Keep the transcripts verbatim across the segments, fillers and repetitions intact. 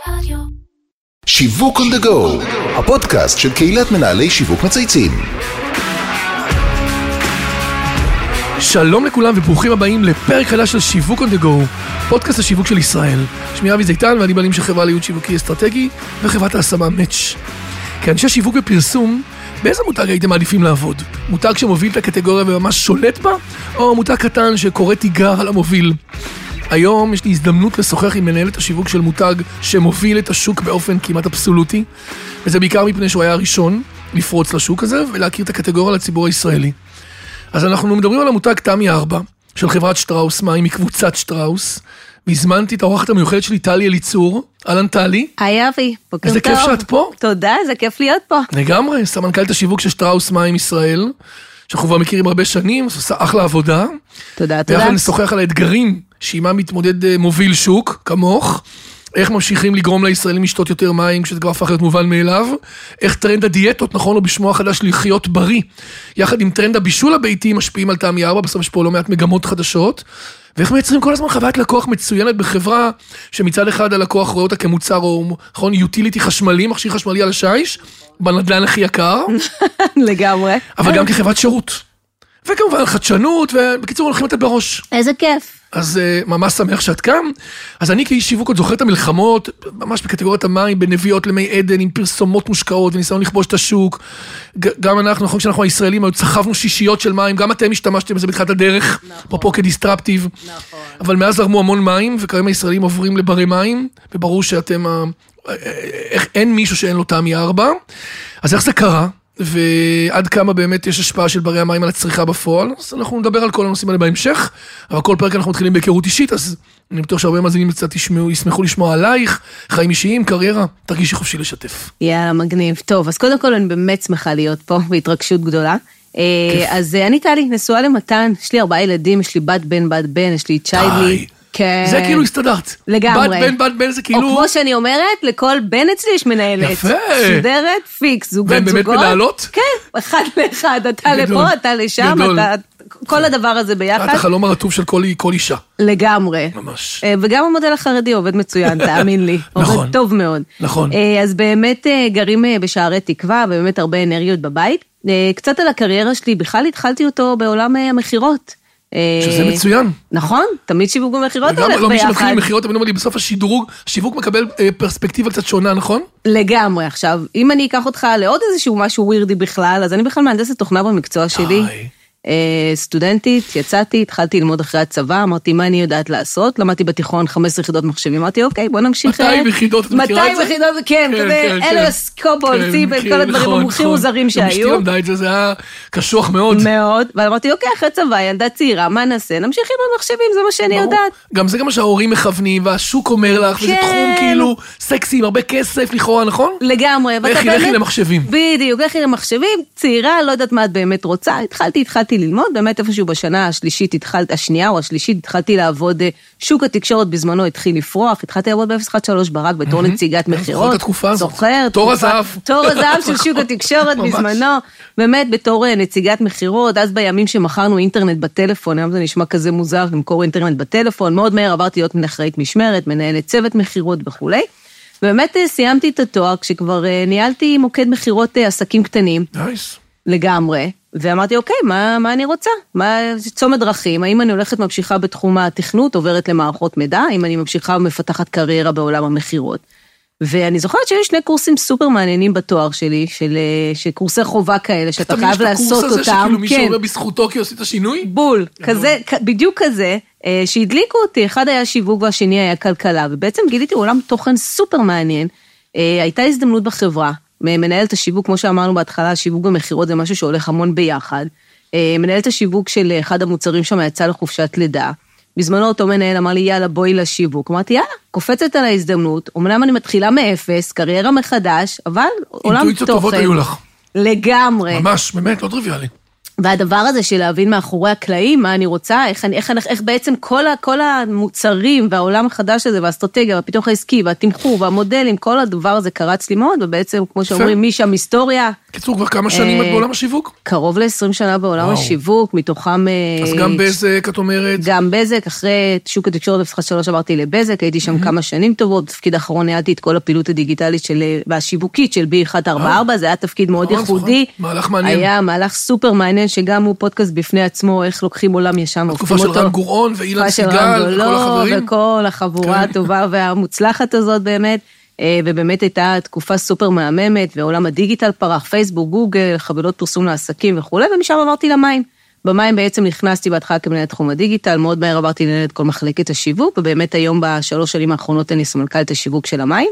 שיווק on the go, הפודקאסט של קהילת מנהלי שיווק מצייצים. שלום לכולם וברוכים הבאים לפרק חדש של שיווק on the go, פודקאסט השיווק של ישראל. שמי אבי זיתן ואני בעלים של חברה לייעוץ שיווקי אסטרטגי וחברת ההשמה מאץ'. כאנשי שיווק ופרסום, באיזה מותג הייתם מעדיפים לעבוד? מותג שמוביל את הקטגוריה וממש שולט בה, או מותג קטן שקורא תיגר על המוביל? היום יש לי הזדמנות לשוחח עם מנהלת השיווק של מותג שמוביל את השוק באופן כמעט אבסולוטי, וזה בעיקר מפני שהוא היה הראשון לפרוץ לשוק הזה ולהכיר את הקטגוריה לציבור הישראלי. אז אנחנו מדברים על המותג תמי ארבע של חברת שטראוס מים מקבוצת שטראוס, והזמנתי את האורחת המיוחדת שלי טלי אליצור. אהלן טלי. היי אבי, בוקר טוב. איזה כיף שאת פה. תודה, זה כיף להיות פה. לגמרי, סמנכ"לית השיווק של שטראוס מים ישראל, שאנחנו כבר מכירים הרבה שנים, עושה אחלה עבודה. תודה, תודה. ואנחנו נשוחח על האתגרים שעימה מתמודד מוביל שוק, כמוך, איך ממשיכים לגרום לישראלים לשתות יותר מים, כשזה כבר הפך להיות מובן מאליו, איך טרנד הדיאטות, נכון, או בשמו החדש לחיות בריא, יחד עם טרנד הבישול הביתי, משפיעים על תמי ארבע, בסוף יש פה לא מעט מגמות חדשות, ואיך מייצרים כל הזמן חוויית לקוח מצוינת בחברה, שמצד אחד הלקוח רואה אותה כמוצר, או נכון, יוטיליטי חשמלי, מכשיר חשמלי על השיש, בנדלן הכי יקר. לגמרי. אבל גם כחברת שירות. וכמובן חדשנות, ובקיצור הולכים לתת בראש. איזה כיף. אז ממש שמח שאת כאן. אז אני כאיש שיווק עוד זוכר את המלחמות, ממש בקטגוריית המים, בנביאות למי עדן, עם פרסומות מושקעות, וניסיון לכבוש את השוק. גם אנחנו, נכון כשאנחנו הישראלים, צחבנו שישיות של מים, גם אתם השתמשתם בזה בתחילת הדרך, פה פה כדיסטרפטיב. נכון. אבל מאז זרמו המון מים, וכיום הישראלים עוברים לברי מים, וברור שאתם, אין מישהו שאין לו תמי ארבע. אז איך זה קרה? ועד כמה באמת יש השפעה של ברי המים על הצריכה בפועל, אז אנחנו נדבר על כל הנושאים האלה בהמשך, אבל כל פרק אנחנו מתחילים בהיכרות אישית, אז אני בטוח שהרבה מאזינים קצת ישמעו, ישמחו לשמוע עלייך, חיים אישיים, קריירה, תרגישי חופשי לשתף. יאללה, מגניב. טוב, אז קודם כל אני באמת שמחה להיות פה, והתרגשות גדולה. אז אני טלי, נשואה למתן, יש לי ארבעה ילדים, יש לי בת בן, בת בן, יש לי צ'יידלי. כן. זה כאילו הסתדרת. לגמרי. בת בן, בת בן זה כאילו... או כמו שאני אומרת, לכל בן אצלי יש מנהלת. יפה. סודרת, פיקס, זוגות, והם זוגות. באמת מנהלות? כן, אחד לאחד, אתה לפה, אתה לשם, אתה... כל הדבר הזה ביחד. את החלום הרטוב של כל, כל אישה. לגמרי. ממש. וגם המודל החרדי עובד מצוין, תאמין לי. נכון. עובד טוב מאוד. נכון. אז באמת גרים בשערי תקווה, ובאמת הרבה אנרגיות בבית. קצת על הקריירה שלי, בכלל התחלתי אותו בעולם המחירות. שזה מצוין. נכון, תמיד שיווק ומחירות הולך ביחד. לא מי שמתחיל עם מחירות, אבל בסוף השידרוג, השיווק מקבל פרספקטיבה קצת שונה, נכון? לגמרי. עכשיו, אם אני אקח אותך לעוד איזשהו משהו ווירדי בכלל, אז אני בכלל מהנדסת תוכנה במקצוע שלי. סטודנטית, יצאתי, התחלתי ללמוד אחרי הצבא, אמרתי מה אני יודעת לעשות, למדתי בתיכון חמש עשרה יחידות מחשבים, אמרתי אוקיי, בוא נמשיך. מאתיים יחידות, את מכירה את זה? מאתיים יחידות, כן, כזה, אלוס, קובול, ציבל, כל הדברים המומחים מוזרים שהיו. אשתי למדה את זה, זה היה קשוח מאוד. מאוד, ואמרתי אוקיי, אחרי צבא, ילדה צעירה, מה נעשה? נמשיך ללמוד מחשבים, זה מה שאני יודעת. גם זה גם מה שההורים מכוונים, והשוק אומר לך, וזה תחום כאילו סקסי, עם הרבה כסף, לכאורה, נכון? לגמרי. לכי למחשבים. בדיוק, לכי למחשבים, צעירה, לא יודעת מה את באמת רוצה. התחלתי, התחלתי ללמוד, באמת איפשהו בשנה השלישית, התחלת, השנייה או השלישית, התחלתי לעבוד, שוק התקשורת בזמנו התחיל לפרוח, התחלתי לעבוד ב-אפס אחת שלוש ברק בתור נציגת מחירות. זוכר את התקופה הזאת. זוכר. תור הזהב. תור הזהב של שוק התקשורת בזמנו, באמת בתור נציגת מחירות, אז בימים שמכרנו אינטרנט בטלפון, היום זה נשמע כזה מוזר, למכור אינטרנט בטלפון, מאוד מהר עברתי להיות אחראית משמרת, מנהלת צוות מחירות וכולי. ובאמת סיימתי את התואר כשכבר ניהלתי מוקד מחירות עסקים קטנים. נייס. לגמרי. ואמרתי, אוקיי, מה, מה אני רוצה? מה, צומת דרכים? האם אני הולכת ממשיכה בתחום התכנות, עוברת למערכות מידע? האם אני ממשיכה ומפתחת קריירה בעולם המחירות? ואני זוכרת שיש שני קורסים סופר מעניינים בתואר שלי, של, של קורסי חובה כאלה, שאתה חייב לעשות אותם. תמיד יש את הקורס הזה שכאילו מישהו אומר בזכותו כי עשית שינוי? בול, כזה, בדיוק כזה, שהדליקו אותי, אחד היה שיווק והשני היה כלכלה, ובעצם גיליתי עולם תוכן סופר מעניין, הייתה הזדמנות בחברה, מנהלת השיווק, כמו שאמרנו בהתחלה, שיווק ומחירות זה משהו שהולך המון ביחד. מנהלת השיווק של אחד המוצרים שם יצא לחופשת לידה. בזמנו אותו מנהל אמר לי, יאללה, בואי לשיווק. אמרתי, יאללה, קופצת על ההזדמנות. אמנם אני מתחילה מאפס, קריירה מחדש, אבל עולם תוכן. אינטואיציות טובות היו לך. לגמרי. ממש, באמת, לא טריוויאלי. והדבר הזה של להבין מאחורי הקלעים, מה אני רוצה, איך, איך, איך, איך בעצם כל, כל המוצרים והעולם החדש הזה, והאסטרטגיה, והפיתוח העסקי, והתמחור, והמודלים, כל הדבר הזה קרץ לי מאוד, ובעצם, כמו שאומרים, משם היסטוריה. קיצור, כבר כמה שנים את בעולם השיווק? קרוב ל-עשרים שנה בעולם השיווק, מתוכם... אז גם בזק, את אומרת? גם בזק, אחרי שוק התקשורת אפס אחת שלוש עברתי לבזק, הייתי שם כמה שנים טובות, בתפקיד האחרון ניהלתי את כל הפעילות הדיגיטלית והשיווקית של בי אחת ארבע ארבע, זה היה תפקיד מאוד ייחודי. מהלך מעניין. היה מהלך סופר מעניין, שגם הוא פודקאסט בפני עצמו, איך לוקחים עולם ישן, התקופה של רן גורעון ואילן סיגל וכל החברים. וכל החבורה הטובה והמוצלחת הזאת באמת, ובאמת הייתה תקופה סופר מהממת, ועולם הדיגיטל פרח, פייסבוק, גוגל, חבילות פרסום לעסקים וכו', ומשם עברתי למים. במים בעצם נכנסתי בהתחלה כמנהלת תחום הדיגיטל, מאוד מהר עברתי לנהל את כל מחלקת השיווק, ובאמת היום בשלוש שנים האחרונות אני סמנכ"לית השיווק של המים.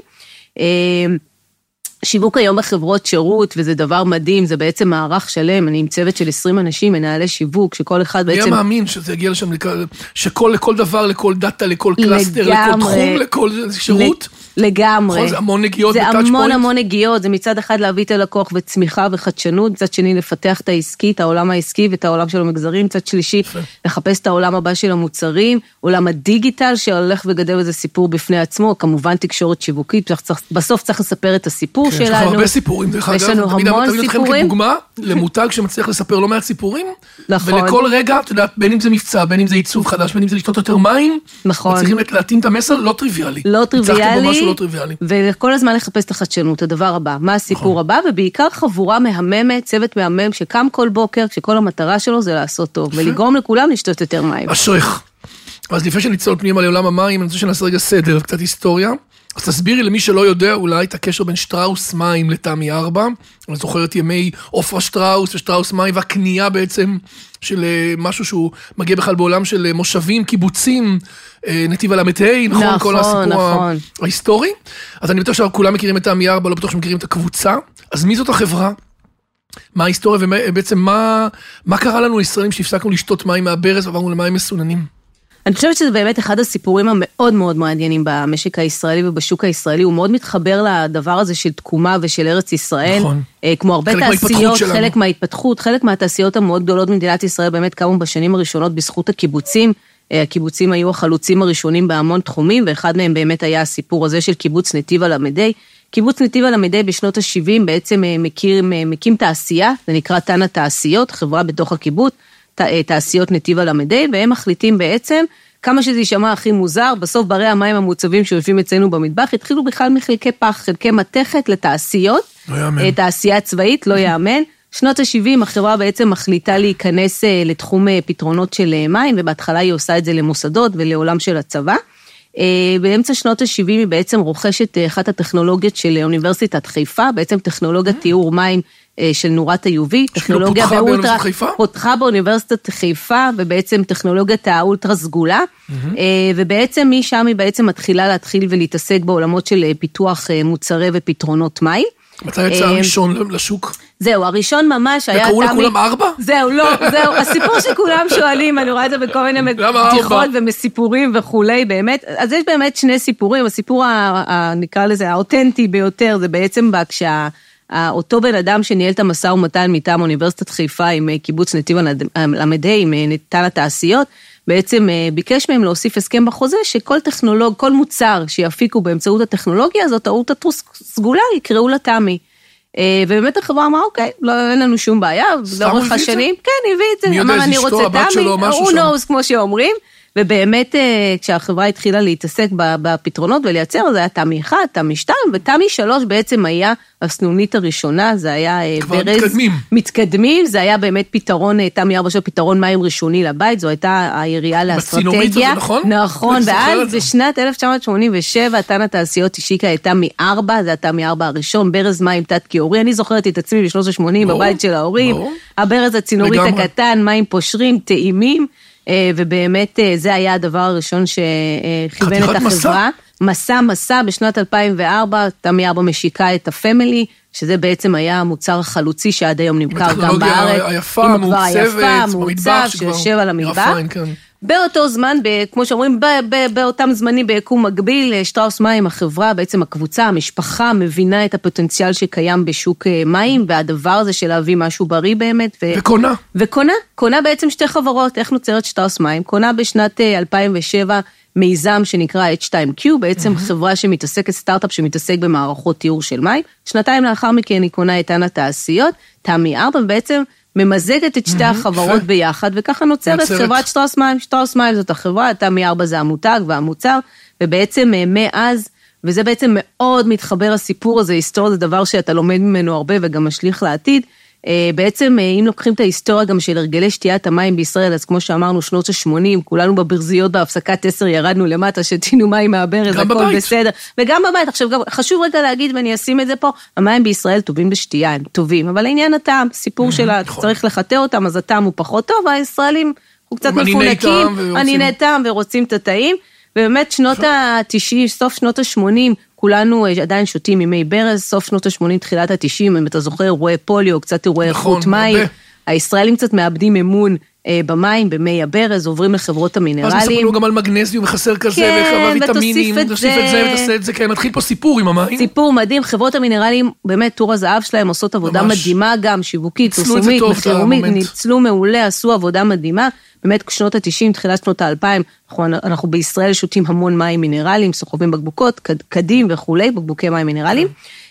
שיווק היום בחברות שירות, וזה דבר מדהים, זה בעצם מערך שלם, אני עם צוות של עשרים אנשים, מנהלי שיווק, שכל אחד בעצם... היה מאמין שזה יגיע לשם, שכל לכל דבר, לכל דאטה, לכל קלאסטר, לכל תחום, לכל שירות. לגמרי. זה המון נגיעות בטאצ' פוינט. זה המון המון נגיעות, זה מצד אחד להביא את הלקוח וצמיחה וחדשנות, מצד שני לפתח את העסקי, את העולם העסקי ואת העולם של המגזרים, מצד שלישי לחפש את העולם הבא של המוצרים, עולם הדיגיטל שהולך וגדל איזה סיפור בפני עצמו, כמובן תקשורת שיווקית, בסוף צריך לספר את הסיפור שלנו. יש לך הרבה סיפורים, דרך אגב. יש לנו המון סיפורים. תמיד אתכם כדוגמה למותג שמצליח לספר לא מעט סיפורים, נכון. ולכל רגע, את יודעת, בין אם זה מבצע, בין אם זה עיצוב חדש, בין אם זה לשתות יותר מים, נכון. צריכים להתאים את המסר, לא טריוויאלי. לא טריוויאלי, לא טריוויאלי. וכל הזמן לחפש את החדשנות, הדבר הבא, מה הסיפור הבא, ובעיקר חבורה מהממת, צוות מהמם, שקם כל בוקר, כשכל המטרה שלו זה לעשות טוב, ולגרום לכולם לשתות יותר מים. אשריך. אז לפני שנצלול פנימה לעולם המים, אני רוצה שנעשה רגע סדר, קצת היסטוריה. אז תסבירי למי שלא יודע אולי את הקשר בין שטראוס מים לתמי ארבע, אני זוכר את ימי עופרה שטראוס ושטראוס מים, והקנייה בעצם של משהו שהוא מגיע בכלל בעולם של מושבים, קיבוצים, נתיב הל"ה, נכון? נכון, כל הסיפור נכון. ההיסטורי. אז אני בטוח שכולם מכירים את תמי ארבע, לא בטוח שמכירים את הקבוצה. אז מי זאת החברה? מה ההיסטוריה ובעצם מה, מה קרה לנו לישראלים שהפסקנו לשתות מים מהברז ועברנו למים מסוננים? אני חושבת שזה באמת אחד הסיפורים המאוד מאוד מעניינים במשק הישראלי ובשוק הישראלי, הוא מאוד מתחבר לדבר הזה של תקומה ושל ארץ ישראל, נכון. כמו הרבה חלק תעשיות, חלק מההתפתחות, חלק מהתעשיות המאוד גדולות במדינת ישראל באמת קמו בשנים הראשונות בזכות הקיבוצים, הקיבוצים היו החלוצים הראשונים בהמון תחומים, ואחד מהם באמת היה הסיפור הזה של קיבוץ נתיב הל"ה. קיבוץ נתיב הל"ה בשנות ה-שבעים בעצם מכיר, מקים תעשייה, זה נקרא תן התעשיות, חברה בתוך הקיבוץ, תעשיות נתיב הל"ה, והם מחליטים בעצם, כמה שזה יישמע הכי מוזר, בסוף ברי המים המוצבים שיושבים אצלנו במטבח, התחילו בכלל מחלקי פח, חלקי מתכת לתעשיות, לא יאמן. תעשייה צבאית, לא יאמן. שנות ה-שבעים החברה בעצם מחליטה להיכנס לתחום פתרונות של מים, ובהתחלה היא עושה את זה למוסדות ולעולם של הצבא. באמצע שנות ה-שבעים היא בעצם רוכשת אחת הטכנולוגיות של אוניברסיטת חיפה, בעצם טכנולוגיית טיהור מים של נורת ה-יו וי, טכנולוגיה באולטרה, פותחה באוניברסיטת חיפה, ובעצם טכנולוגיית האולטרה סגולה, ובעצם משם היא בעצם מתחילה להתחיל ולהתעסק בעולמות של פיתוח מוצרי ופתרונות מים. מתי יצא הראשון לשוק? זהו, הראשון ממש היה... וקראו לכולם ארבע? זהו, לא, זהו, הסיפור שכולם שואלים, אני רואה את זה בכל מיני פתיחות ומסיפורים וכולי, באמת, אז יש באמת שני סיפורים, הסיפור, נקרא לזה, האותנטי ביותר, זה בעצם כשה... אותו בן אדם שניהל את המשא ומתן מטעם אוניברסיטת חיפה עם קיבוץ נתיב הל"ה, עם תן התעשיות, בעצם ביקש מהם להוסיף הסכם בחוזה, שכל טכנולוג, כל מוצר שיפיקו באמצעות הטכנולוגיה הזאת, האולטרה סגולה, יקראו לה תמי. ובאמת החברה אמרה, אוקיי, לא, אין לנו שום בעיה, לאורך השנים, כן, הביא את זה, אמר, אני רוצה תמי, who knows, כמו שאומרים, ובאמת כשהחברה התחילה להתעסק בפתרונות ולייצר, זה היה תמי אחד, תמי שתיים, ותמי שלוש בעצם היה הסנונית הראשונה, זה היה ברז... מתקדמים. מתקדמים, זה היה באמת פתרון, תמי ארבע של פתרון מים ראשוני לבית, זו הייתה היריעה לאסטרטגיה. בצינורית הזה, נכון? נכון, ואז בשנת אלף תשע מאות שמונים ושבע, תן התעשיות השיקה את תמי ארבע, זה היה תמי ארבע הראשון, ברז מים תת קיורי, אני זוכרת את עצמי בשנות ה-שמונים בבית של ההורים, הברז הצינורית הקטן, מים פושרים, טעימים, ובאמת זה היה הדבר הראשון שכיוון את החברה. מסע, מסע, בשנת אלפיים וארבע, תמי ארבע משיקה את הפמילי, שזה בעצם היה המוצר החלוצי שעד היום נמכר גם בארץ. היפה, המעוצבת, המעוצב, שיושב על המטבח. באותו זמן, כמו שאומרים, באותם זמנים ביקום מקביל, שטראוס מים, החברה, בעצם הקבוצה, המשפחה, מבינה את הפוטנציאל שקיים בשוק מים, והדבר הזה של להביא משהו בריא באמת. ו... וקונה. וקונה, קונה בעצם שתי חברות, איך נוצרת שטראוס מים? קונה בשנת אלפיים ושבע מיזם שנקרא אייץ' טו קיו, בעצם mm-hmm. חברה שמתעסקת, סטארט-אפ שמתעסק במערכות טיהור של מים. שנתיים לאחר מכן היא קונה את ענן התעשיות, תמי ארבע, ובעצם ממזגת את שתי החברות ביחד, וככה נוצרת חברת שטראוס מים. שטראוס מים זאת החברה, תמי ארבע זה המותג והמוצר, ובעצם מאז, וזה בעצם מאוד מתחבר הסיפור הזה, היסטוריה זה דבר שאתה לומד ממנו הרבה וגם משליך לעתיד, בעצם אם לוקחים את ההיסטוריה גם של הרגלי שתיית המים בישראל, אז כמו שאמרנו שנות ה-שמונים, כולנו בברזיות בהפסקת עשר ירדנו למטה, שתינו מים מהברז, הכל בסדר, וגם בבית. עכשיו חשוב רגע להגיד, ואני אשים את זה פה, המים בישראל טובים בשתייה, הם טובים, אבל העניין הטעם, סיפור שלה, צריך לחטא אותם, אז הטעם הוא פחות טוב, והישראלים הוא קצת מפונקים, ענייני טעם ורוצים את הטעים, ובאמת שנות ה-תשעים, סוף שנות ה-שמונים, כולנו עדיין שותים ימי ברז, סוף שנות ה-שמונים, תחילת ה-תשעים, אם אתה זוכר, אירועי פוליו, קצת אירועי איכות מים, הישראלים קצת מאבדים אמון במים, במי הברז, עוברים לחברות המינרלים. אז מספרים גם על מגנזיום וחסר כזה, וויטמינים, ותוסיף את זה, ותעשה את זה, כן, מתחיל פה סיפור עם המים. סיפור מדהים, חברות המינרלים, באמת, טור הזהב שלהם עושות עבודה מדהימה גם, שיווקית, פרסומית, מחירומית, ניצלו מעולה, עשו עבודה מדהימה, באמת שנות ה-תשעים, תחילת שנות ה-אלפיים, אנחנו בישראל שותים המון מים מינרליים, סוחבים בקבוקות, קדים וכולי, בקבוקי מים מינרליים,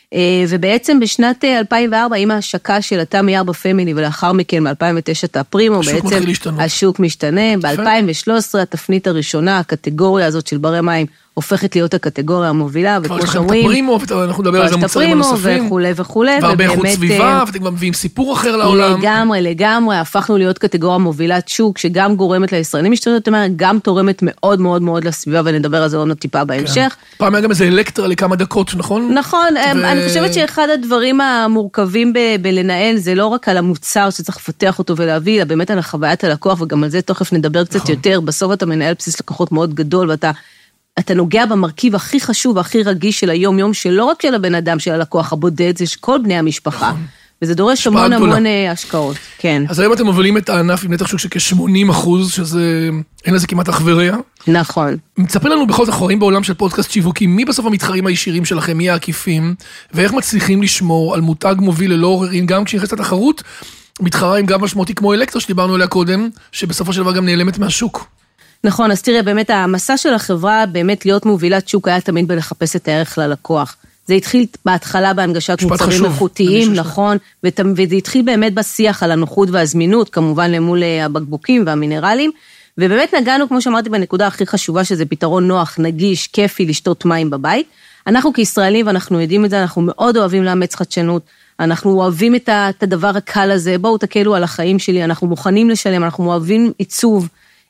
ובעצם בשנת אלפיים וארבע, עם ההשקה של התמי ארבע פמילי, ולאחר מכן ב-אלפיים ותשע הפרימו, בעצם השוק משתנה, ב-אלפיים ושלוש עשרה התפנית הראשונה, הקטגוריה הזאת של ברי מים, הופכת להיות הקטגוריה המובילה, וכמו שאומרים, הפרימו, אנחנו נדבר על זה מוצרים הנוספים, וכולי וכולי, והרבה איכות סביבה, ואתם גם מביאים סיפור אחר לעולם. לגמרי, לגמרי, הפכנו להיות קטגוריה מובילת שוק, שגם גורמת לישראלים משתנות, גם תורמת מאוד מאוד מאוד לסביבה, ונדבר על זה עוד טיפה בהמשך. פעם היה גם איזה אלקטרה לכמה דקות, נכון? נכון, אני חושבת שאחד הדברים המורכבים בלנהל, זה לא רק על המוצר שצריך לפתח אותו ולהביא, אלא באמת על החוויית הלקוח, וגם על זה תכף נדבר קצת יותר. בסוף אתה מנהל בסיס לקוחות מאוד גדול, ואתה אתה נוגע במרכיב הכי חשוב, הכי רגיש של היום יום, שלא רק של הבן אדם, של הלקוח הבודד, זה כל בני המשפחה. וזה דורש המון המון השקעות, כן. אז היום אתם מובילים את הענף עם נתח שוק שכ-שמונים אחוז, שזה, אין לזה כמעט אח-ורע. נכון. מצפה לנו בכל זאת אחרים בעולם של פודקאסט שיווקי, מי בסוף המתחרים הישירים שלכם, מי העקיפים, ואיך מצליחים לשמור על מותג מוביל ללא עוררין, גם כשנכנסת התחרות, מתחרה עם גב משמעותי כמו אלקטרה, שדיברנו עליה קודם, שבסופו של דבר גם נעלמת מהשוק. נכון, אז תראה, באמת המסע של החברה, באמת להיות מובילת שוק, היה תמיד בלחפש את הערך ללקוח. זה התחיל בהתחלה בהנגשת מוצרים איכותיים, נכון, וזה התחיל באמת בשיח על הנוחות והזמינות, כמובן למול הבקבוקים והמינרלים, ובאמת נגענו, כמו שאמרתי, בנקודה הכי חשובה, שזה פתרון נוח, נגיש, כיפי, לשתות מים בבית. אנחנו כישראלים, ואנחנו יודעים את זה, אנחנו מאוד אוהבים לאמץ חדשנות, אנחנו אוהבים את הדבר הקל הזה, בואו תקלו על החיים שלי, אנחנו מוכנים לשלם, אנחנו אוהבים עיצוב,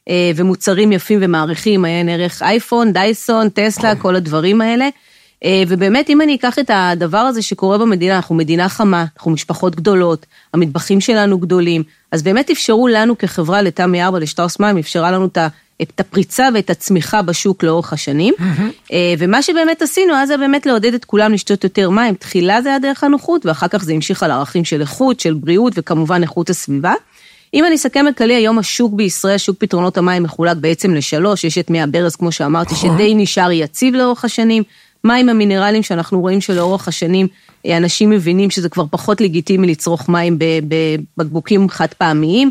ומוצרים יפים ומעריכים, היה ערך אייפון, דייסון, טסלה, כל הדברים האלה, ובאמת אם אני אקח את הדבר הזה שקורה במדינה, אנחנו מדינה חמה, אנחנו משפחות גדולות, המטבחים שלנו גדולים, אז באמת אפשרו לנו כחברה לתמי ארבע, לשטראוס מים, אפשרה לנו את הפריצה ואת הצמיחה בשוק לאורך השנים, ומה שבאמת עשינו, אז זה באמת לעודד את כולם לשתות יותר מים, תחילה זה היה דרך הנוחות, ואחר כך זה המשיך על ערכים של איכות, של בריאות, וכמובן איכות הסביבה. אם אני אסכם את כלי, היום השוק בישראל, שוק פתרונות המים מחולק בעצם לשלוש, יש את מי הברז, כמו שאמרתי, שדי נשאר יציב לאורך השנים, מים המינרלים שאנחנו רואים שלאורך השנים, אנשים מבינים שזה כבר פחות לגיטימי לצרוך מים בבקבוקים חד פעמיים,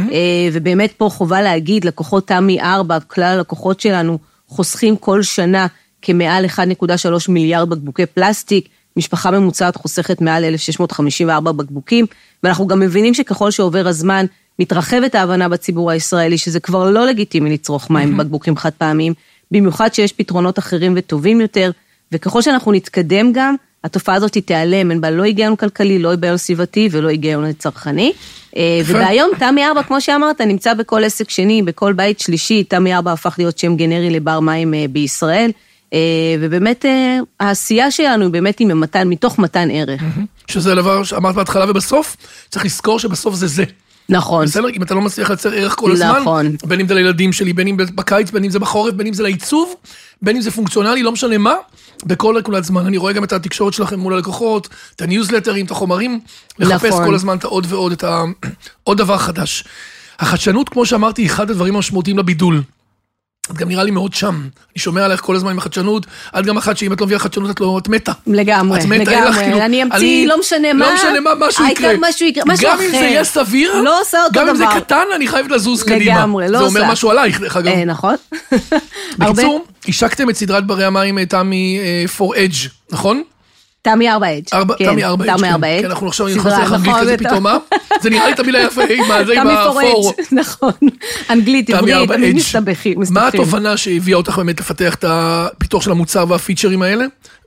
ובאמת פה חובה להגיד, לקוחות תמי ארבע, כלל הלקוחות שלנו, חוסכים כל שנה כמעל אחד נקודה שלוש מיליארד בקבוקי פלסטיק, משפחה ממוצעת חוסכת מעל אלף שש מאות חמישים וארבע בקבוקים, ואנחנו גם מבינים שככל שעובר הזמן, מתרחבת ההבנה בציבור הישראלי, שזה כבר לא לגיטימי לצרוך מים בבקבוקים חד פעמיים, במיוחד שיש פתרונות אחרים וטובים יותר, וככל שאנחנו נתקדם גם, התופעה הזאת תיעלם, אין בה לא היגיון כלכלי, לא היגיון סביבתי ולא היגיון צרכני, ובהיום תמי ארבע, כמו שאמרת, נמצא בכל עסק שני, בכל בית שלישי, תמי ארבע הפך להיות שם גנרי לבר מים בישראל, ובאמת העשייה שלנו היא באמת עם מתן, מתוך מתן ערך. שזה הדבר שאמרת בהתחלה ובסוף, צריך לזכור שבסוף זה זה. נכון. בסדר, אם אתה לא מצליח לייצר ערך כל הזמן, נכון. בין אם זה לילדים שלי, בין אם בקיץ, בין אם זה בחורף, בין אם זה לעיצוב, בין אם זה פונקציונלי, לא משנה מה, בכל נקודת זמן. אני רואה גם את התקשורת שלכם מול הלקוחות, את הניוזלטרים, את החומרים, לחפש נכון. כל הזמן את העוד ועוד, את העוד דבר חדש. החדשנות, כמו שאמרתי, היא אחד הדברים המשמעותיים לבידול. את גם נראה לי מאוד שם. אני שומע עליך כל הזמן עם החדשנות, את גם אחת שאם את לא מביאה חדשנות, את לא, את מתה. לגמרי, לגמרי. אני אמציא, לא משנה מה. לא משנה מה, משהו יקרה. משהו יקרה, משהו אחר. גם אם זה יהיה סביר, לא עושה אותו דבר. גם אם זה קטן, אני חייבת לזוז קדימה. לגמרי, לא עושה. זה אומר משהו עלייך, דרך אגב. נכון. בקיצור, השקתם את סדרת ברי המים, תמי for edge, נכון? תמי ארבע אדג'. תמי ארבע אדג', כן. כן, אנחנו עכשיו נכנסים לך אנגלית כזה פתאום, מה? זה נראה לי תמיד יפה, מה זה עם הפור. נכון, אנגלית, עברית, תמיד מסתבכים. מה התובנה שהביאה אותך באמת לפתח את הפיתוח של המוצר והפיצ'רים האלה,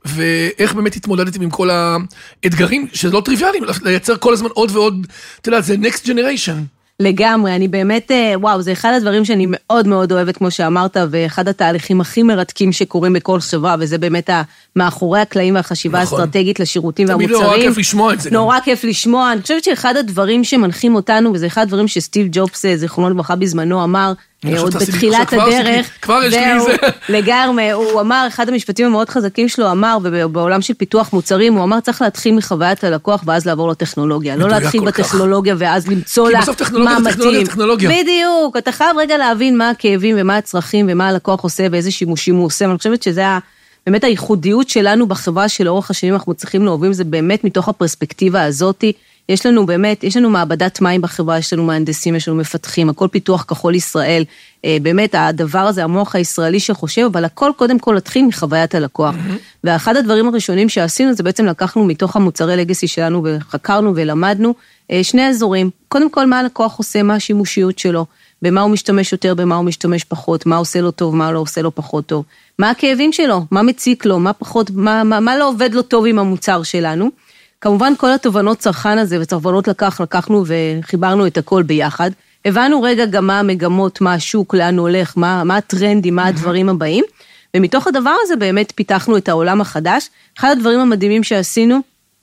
ואיך באמת התמודדתם עם כל האתגרים, שזה לא טריוויאליים, לייצר כל הזמן עוד ועוד, אתה יודע, זה next generation. לגמרי, אני באמת, וואו, זה אחד הדברים שאני מאוד מאוד אוהבת, כמו שאמרת, ואחד התהליכים הכי מרתקים שקורים בכל חברה, וזה באמת מאחורי הקלעים והחשיבה האסטרטגית לשירותים והמוצרים. תמיד נורא כיף לשמוע את זה. נורא כיף לשמוע. אני חושבת שאחד הדברים שמנחים אותנו, וזה אחד הדברים שסטיב ג'ובס, זיכרונו לברכה בזמנו, אמר, עוד בתחילת הדרך, כבר יש לי זה. לגמרי, הוא אמר, אחד המשפטים המאוד חזקים שלו אמר, ובעולם של פיתוח מוצרים, הוא אמר, צריך להתחיל מחוויית הלקוח, ואז לעבור לטכנולוגיה. לא להתחיל בטכנולוגיה, ואז למצוא לה מה מתאים. בדיוק, אתה חייב רגע להבין מה הכאבים, ומה הצרכים, ומה הלקוח עושה, ואיזה שימושים הוא עושה. אני חושבת שזה באמת הייחודיות שלנו בחברה שלאורך השנים אנחנו צריכים להוביל, זה באמת מתוך הפרספקטיבה הזאת. יש לנו באמת, יש לנו מעבדת מים בחברה, יש לנו מהנדסים, יש לנו מפתחים, הכל פיתוח כחול ישראל, באמת הדבר הזה, המוח הישראלי שחושב, אבל הכל קודם כל התחיל מחוויית הלקוח. Mm-hmm. ואחד הדברים הראשונים שעשינו, זה בעצם לקחנו מתוך המוצרי לגסי שלנו, וחקרנו ולמדנו שני אזורים. קודם כל, מה הלקוח עושה, מה השימושיות שלו, במה הוא משתמש יותר, במה הוא משתמש פחות, מה עושה לו טוב, מה לא עושה לו פחות טוב, מה הכאבים שלו, מה מציק לו, מה פחות, מה, מה, מה לא עובד לו טוב עם המוצר שלנו. כמובן כל התובנות צרכן הזה וצרכנות לקח, לקחנו וחיברנו את הכל ביחד. הבנו רגע גם מה המגמות, מה השוק, לאן הולך, מה, מה הטרנדים, מה הדברים הבאים. ומתוך הדבר הזה באמת פיתחנו את העולם החדש. אחד הדברים המדהימים שעשינו,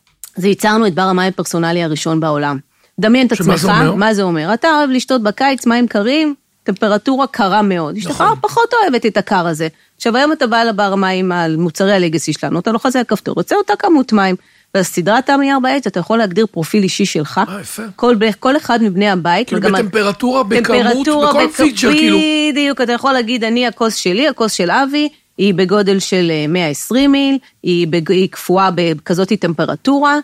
זה ייצרנו את בר המים הפרסונלי הראשון בעולם. דמיין את עצמך, זה מה זה אומר? אתה אוהב לשתות בקיץ, מים קרים, טמפרטורה קרה מאוד. אשתך פחות אוהבת את הקר הזה. עכשיו היום אתה בא לבר המים על מוצרי הלגסי שלנו, אתה לוחץ על הכפתור, רוצה אותה כמות מים. בסדרת תמי ארבע אדג' אתה יכול להגדיר פרופיל אישי שלך. אה, יפה. כל, כל אחד מבני הבית. כאילו בטמפרטורה, בכמות, בכל פיצ'ר, כאילו. בדיוק, אתה יכול להגיד, אני הכוס שלי, הכוס של אבי, היא בגודל של מאה ועשרים מיל, היא, בג... היא קפואה בכזאת טמפרטורה,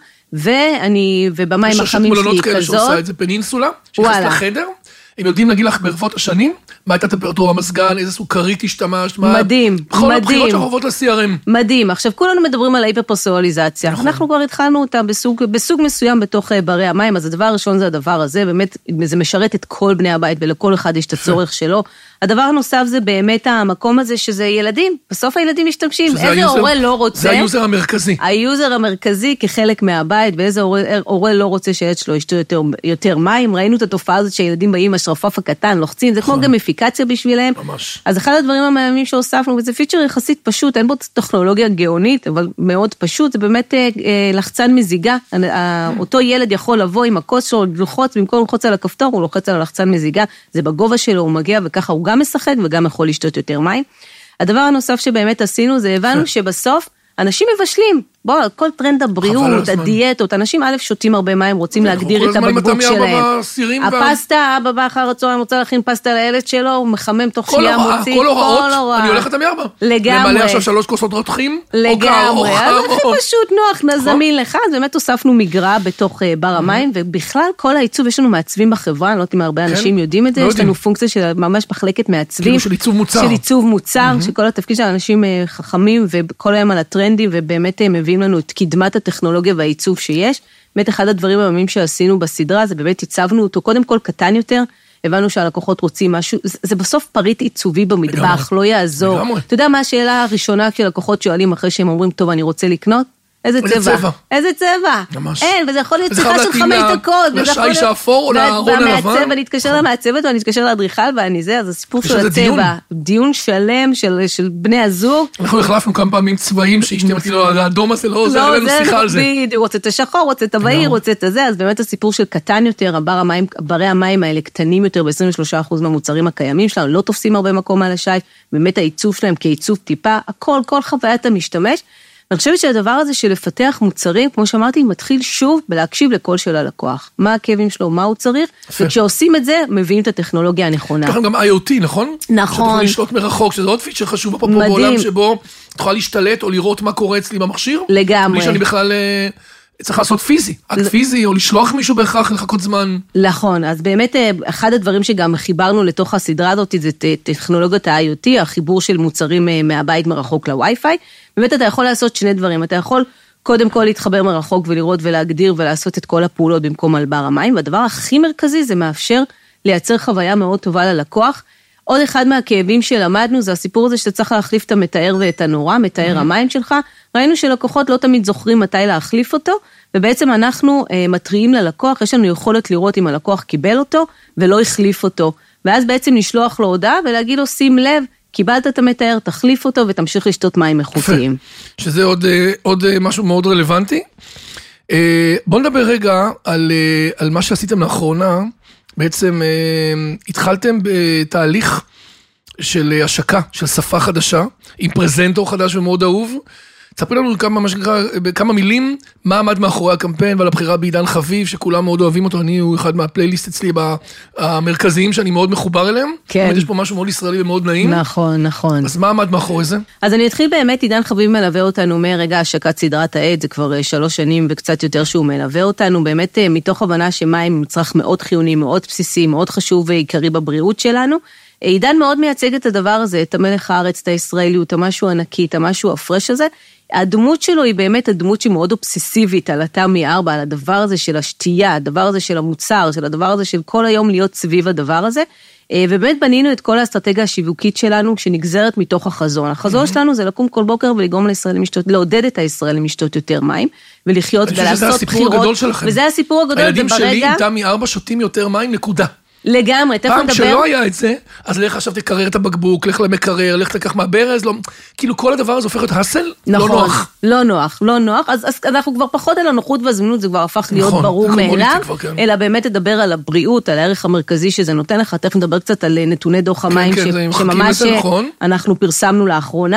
ואני, ובמים החמים שלי היא כזאת. יש שעושה את זה פנינסולה, שנכנסת לחדר, הם יודעים להגיד לך ברבות השנים, מה הייתה טמפרטורה המסגן, איזה סוכרית השתמשת, מה... מדהים, בכל מדהים. הבחירות שאנחנו עוברות ל-סי אר אם. מדהים. עכשיו, כולנו מדברים על ההיפר-פרסונליזציה. נכון. אנחנו כבר התחלנו אותה בסוג, בסוג מסוים בתוך ברי המים, אז הדבר הראשון זה הדבר הזה, באמת, זה משרת את כל בני הבית, ולכל אחד יש את הצורך שלו. הדבר הנוסף זה באמת המקום הזה, שזה ילדים. בסוף הילדים משתמשים. איזה היוזר, הורה לא רוצה... זה היוזר המרכזי. היוזר המרכזי כחלק מהבית, ואיזה הורה, הורה לא רוצה שהילד שלו ישתו יותר, יותר מים. ראינו את התופעה הזאת שהילדים באים השרפף הקטן, לוחצים, זה כמו גמיפיקציה בשבילהם. ממש. אז אחד הדברים המהממים שהוספנו, וזה פיצ'ר יחסית פשוט, אין בו טכנולוגיה גאונית, אבל מאוד פשוט, זה באמת לחצן מזיגה. אותו ילד יכול לבוא עם הכוס שלו, ללחוץ, במקום ללחוץ על הכפתור, הוא לוחץ על לחצן מזיגה, זה בגובה שלו, הוא מגיע, וככה הוא גם משחק, וגם יכול לשתות יותר מים. הדבר הנוסף שבאמת עשינו, זה הבנו שבסוף, אנשים מבשלים, בוא, כל טרנד הבריאות, הדיאטות, אנשים א' שותים הרבה מים, רוצים להגדיר את הבקבוק שלהם. הפסטה, אבא בא אחר הצהריים, רוצה להכין פסטה לילד שלו, הוא מחמם תוך שנייה מוציא, כל הוראות, אני הולכת תמי ארבע. לגמרי. למלא עכשיו שלוש כוסות רותחים, לגמרי, אז הכי פשוט נוח, נזמין לך, אז באמת הוספנו מגרע בתוך בר המים, ובכלל כל העיצוב, יש לנו מעצבים בחברה, אני לא יודעת אם הרבה אנשים יודעים את זה, יש לנו פונקציה של ממש מחלקת מעצבים, של עיצוב מוצר, של עיצוב מוצר, שכל התפקיד של אנשים חכמים וכל היום על הטרנדים, ובאמת מביאים לנו את קדמת הטכנולוגיה והעיצוב שיש. באמת אחד הדברים המאמים שעשינו בסדרה, זה באמת הצבנו אותו קודם כל קטן יותר, הבנו שהלקוחות רוצים משהו, זה, זה בסוף פריט עיצובי במטבח, לא יעזור. אתה יודע מה השאלה הראשונה כשלקוחות שואלים אחרי שהם אומרים, טוב, אני רוצה לקנות? איזה צבע? איזה צבע? ממש. אין, וזה יכול להיות שיחה של חמש דקות. לשיש האפור או לארון הלבן. ואני אתקשר למעצבת, ואני אתקשר לאדריכל, ואני זה, אז הסיפור של הצבע. דיון שלם של בני הזוג. אנחנו החלפנו כמה פעמים צבעים, שהשתמתי לו, האדום הזה לא עוזר לנו שיחה על זה. רוצה את השחור, רוצה את הבהיר, רוצה את הזה, אז באמת הסיפור של קטן יותר, ברי המים האלה קטנים יותר, ב-עשרים ושלושה אחוז מהמוצרים הקיימים שלנו, לא תופסים הרבה מקום על השי, באמת העיצוב שלהם כעיצוב טיפה, הכל, כל חוויית המשתמש. אני חושבת שהדבר הזה של לפתח מוצרים, כמו שאמרתי, מתחיל שוב בלהקשיב לקול של הלקוח. מה הכאבים שלו, מה הוא צריך, וכשעושים את זה, מביאים את הטכנולוגיה הנכונה. ככה גם איי או טי, נכון? נכון. שאתה לשלוט מרחוק, שזה עוד פיצ'ר חשוב פה בעולם שבו תוכל להשתלט או לראות מה קורה אצלי במכשיר. לגמרי. בלי שאני בכלל צריך לעשות פיזי, אקט פיזי, או לשלוח מישהו בהכרח לחכות זמן. נכון, אז באמת אחד הדברים שגם חיברנו לתוך הסדרה הזאת, זה טכנולוגיית ה-איי או טי, החיבור של מוצרים מהבית מרחוק לווי-פיי. באמת אתה יכול לעשות שני דברים, אתה יכול קודם כל להתחבר מרחוק ולראות ולהגדיר ולעשות את כל הפעולות במקום על בר המים, והדבר הכי מרכזי זה מאפשר לייצר חוויה מאוד טובה ללקוח. עוד אחד מהכאבים שלמדנו זה הסיפור הזה שאתה צריך להחליף את המתאר ואת הנורה, מתאר המים שלך. ראינו שלקוחות לא תמיד זוכרים מתי להחליף אותו, ובעצם אנחנו אה, מטריעים ללקוח, יש לנו יכולת לראות אם הלקוח קיבל אותו ולא החליף אותו, ואז בעצם נשלוח לו הודעה ולהגיד לו שים לב, קיבלת את המתאר, תחליף אותו ותמשיך לשתות מים איכותיים. שזה עוד, עוד משהו מאוד רלוונטי. בוא נדבר רגע על, על מה שעשיתם לאחרונה, בעצם התחלתם בתהליך של השקה, של שפה חדשה, עם פרזנטור חדש ומאוד אהוב. תספרי לנו כמה, מה שנקרא, בכמה מילים, מה עמד מאחורי הקמפיין ועל הבחירה בעידן חביב, שכולם מאוד אוהבים אותו, אני הוא אחד מהפלייליסט אצלי המרכזיים שאני מאוד מחובר אליהם. כן. באמת יש פה משהו מאוד ישראלי ומאוד נעים. נכון, נכון. אז מה עמד מאחורי זה? אז אני אתחיל באמת, עידן חביב מלווה אותנו מרגע השקת סדרת העד, זה כבר שלוש שנים וקצת יותר שהוא מלווה אותנו, באמת מתוך הבנה שמים מצרך מאוד חיוני, מאוד בסיסי, מאוד חשוב ועיקרי בבריאות שלנו. עידן מאוד מייצג את הדבר הזה, את המלך הארץ, את הישראליות, את המשהו ענקי, את המשהו הפרש הזה. הדמות שלו היא באמת הדמות שהיא מאוד אובססיבית על התמי ארבע, על הדבר הזה של השתייה, הדבר הזה של המוצר, של הדבר הזה של כל היום להיות סביב הדבר הזה, ובאמת בנינו את כל האסטרטגיה השיווקית שלנו, שנגזרת מתוך החזון. החזון שלנו זה לקום כל בוקר ולגרום לישראלים לשתות, לעודד את הישראלים לשתות יותר מים, ולחיות ולעשות בחירות. וזה הסיפור הגדול, הילדים שלי עם תמי ארבע שותים יותר מים, נקודה. לגמרי, תכף נדבר. פעם שלא היה את זה, אז לך עכשיו תקרר את הבקבוק, לך למקרר, לך תקח מהברז, לא, כאילו כל הדבר הזה הופך להיות הסל, נכון, לא נוח. לא נוח, לא נוח, אז, אז אנחנו כבר פחות על הנוחות והזמינות, זה כבר הפך להיות נכון, ברור מאליו, כן. אלא באמת לדבר על הבריאות, על הערך המרכזי שזה נותן לך, תכף נדבר קצת על נתוני דוח המים, כן, ש, כן, שממש נכון. אנחנו פרסמנו לאחרונה,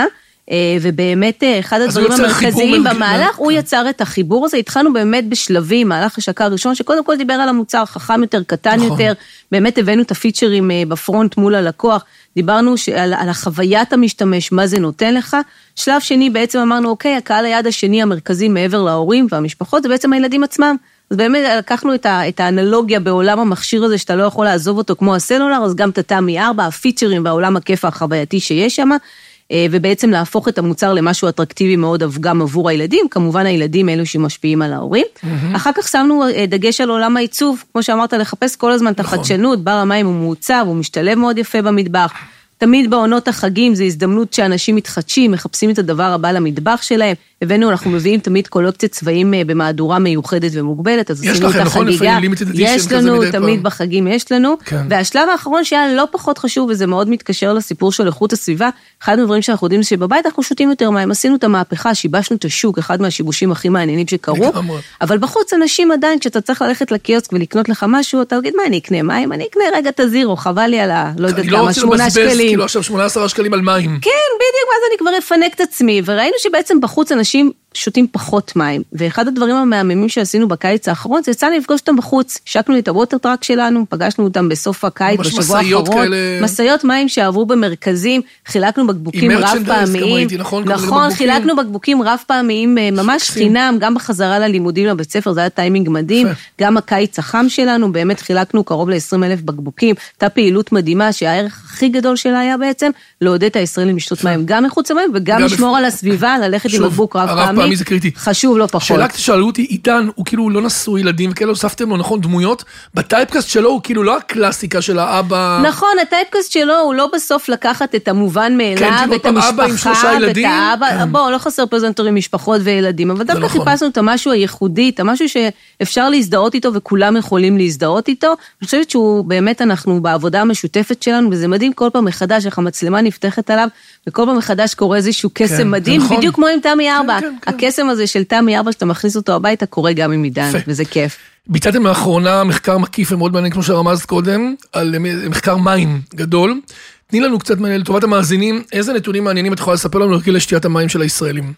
ובאמת אחד הדברים המרכזיים במהלך, הוא יצר את החיבור הזה, התחלנו באמת בשלבים, מהלך השקה הראשון, שקודם כל דיבר על המוצר חכם יותר, קטן יותר, באמת הבאנו את הפיצ'רים בפרונט מול הלקוח, דיברנו על החוויית המשתמש, מה זה נותן לך, שלב שני בעצם אמרנו, אוקיי, הקהל היעד השני המרכזי מעבר להורים והמשפחות, זה בעצם הילדים עצמם, אז באמת לקחנו את האנלוגיה בעולם המכשיר הזה, שאתה לא יכול לעזוב אותו כמו הסלולר, אז גם את התמי ארבע, הפיצ'רים והעולם הכיף החווייתי שיש שם, ובעצם להפוך את המוצר למשהו אטרקטיבי מאוד גם עבור הילדים, כמובן הילדים אלו שמשפיעים על ההורים. אחר כך שמנו דגש על עולם העיצוב, כמו שאמרת, לחפש כל הזמן את החדשנות, בר המים הוא מעוצב, הוא משתלב מאוד יפה במטבח, תמיד בעונות החגים זה הזדמנות שאנשים מתחדשים, מחפשים את הדבר הבא למטבח שלהם, הבאנו, אנחנו מביאים תמיד קולקציית צבעים במהדורה מיוחדת ומוגבלת, אז עשינו את החגיגה, יש לנו, תמיד בחגים יש לנו, והשלב האחרון שהיה לא פחות חשוב, וזה מאוד מתקשר לסיפור של איכות הסביבה, אחד הדברים שאנחנו יודעים שבבית אנחנו שותים יותר מים, עשינו את המהפכה, שיבשנו את השוק, אחד מהשיבושים הכי מעניינים שקרו, אבל בחוץ אנשים עדיין, כשאתה צריך ללכת לקיוסק ולקנות לך משהו, אתה תגיד, מה אני אקנה מים? אני אקנה רגע את הזירו, חבל לי על ה... לא יודעת כמה, שמונה שקלים. כאילו עכשיו שמונה עשרה שקלים על מים. כן, בדיוק, ואז אני כבר אפנק את עצמי, וראינו שבעצם בחוץ אנשים שותים פחות מים, ואחד הדברים המהממים שעשינו בקיץ האחרון, זה יצא לפגוש אותם בחוץ, שקנו את הווטר טראק שלנו, פגשנו אותם בסוף הקיץ, בשבוע האחרון, מסעיות מים שעברו במרכזים, חילקנו בקבוקים רב פעמיים, נכון, חילקנו בקבוקים רב פעמיים, ממש חינם, גם בחזרה ללימודים לבית ספר, זה היה טיימינג מדהים, גם הקיץ החם שלנו, באמת חילקנו קרוב ל-עשרים אלף בקבוקים, הייתה פעילות מדהימה, שהערך הכי גדול שלה היה בעצם, לעודד את הישראלים לשתות מים, גם מחוץ למים, וגם לשמור על הסביבה, ללכת עם בקבוק רב פעמי. זה קריטי. חשוב לא פחות. שאלה ששאלו אותי, עידן, הוא כאילו לא נשוא ילדים, וכאלה הוספתם לו, נכון, דמויות, בטייפקאסט שלו הוא כאילו לא הקלאסיקה של האבא... נכון, הטייפקאסט שלו הוא לא בסוף לקחת את המובן מאליו, את המשפחה, ואת האבא, בוא, לא חסר פרזנטורים, משפחות וילדים, אבל דווקא חיפשנו את המשהו הייחודי, את המשהו שאפשר להזדהות איתו, וכולם יכולים להזדהות איתו. אני חושבת שהוא באמת אנחנו בעבודה המשותפת שלנו, וזה מדהים כל פעם מחדש, איך המצלמה נפתחת עליו, וכל פעם מחדש קורה איזשהו קסם מדהים, בדיוק כמו עם תמי ארבע. הקסם הזה של תמי ארבע, שאתה מכניס אותו הביתה, קורה גם עם עידן, וזה כיף. ביצעתם לאחרונה מחקר מקיף ומאוד מעניין, כמו שרמזת קודם, על מחקר מים גדול. תני לנו קצת לטובת המאזינים, איזה נתונים מעניינים את יכולה לספר לנו על שתיית המים של הישראלים?